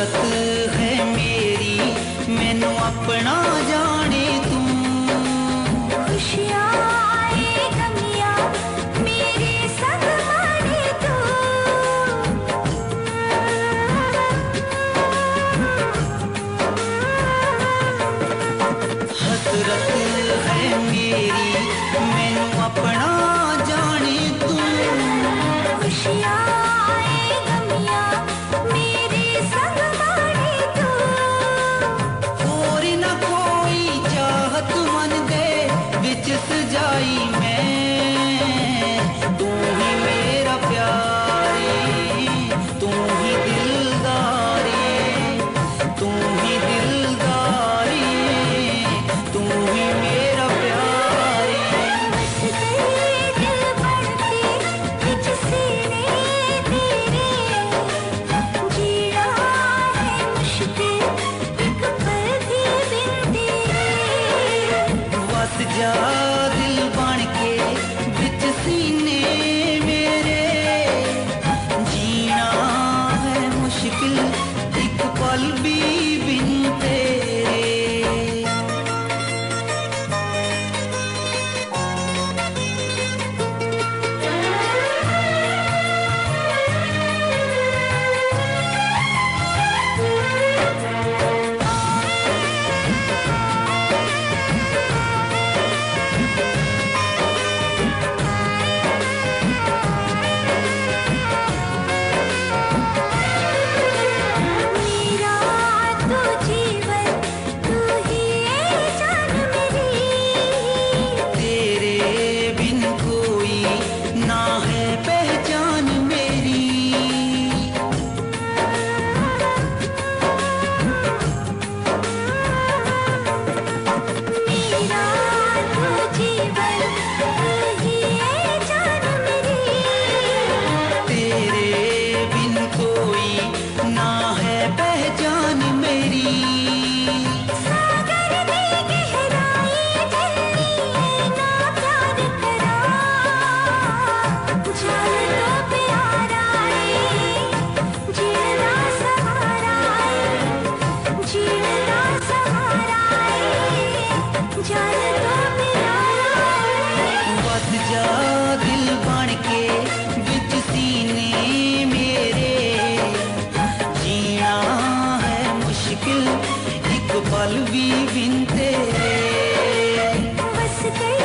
हसरत है मेरी मैनू अपना जाने तू। खुशियाँ आए गमियाँ मेरे संग माने तू। हसरत है मेरी मैनू अपना जाने तू। खुशियाँ आए गमियाँ मेरे संग माने तू। और न कोई चाहत मन दे विच सजाई मैं, तू ही मेरा प्यारी, तू ही दिलदारी, तू ही दिलदारी, तू ही मेरा प्यारी। बस गए दिल बढ़ते बिच सीने तेरे। जीना है मुश्किल एक पल भी बिन तेरे। वस जा दिल बन के बिच सीने मेरे। जीना है मुश्किल एक पल भी बिन तेरे। मेरा तू जीवन तू ही है जान मेरी। तेरे बिन कोई ना है पहचान मेरी। मेरा तू जीवन तू ही है जान मेरी। तेरे बिन कोई ना है पहचान मेरी। सागर में गहराई जलनी है ना प्यार करा। जान तो प्यारा है जीना सहारा है। जीना सहारा है जान तो प्यारा है। बस जा दिल बन के बिच सीने मेरे। जीना है मुश्किल एक पल भी बिन तेरे। बस गई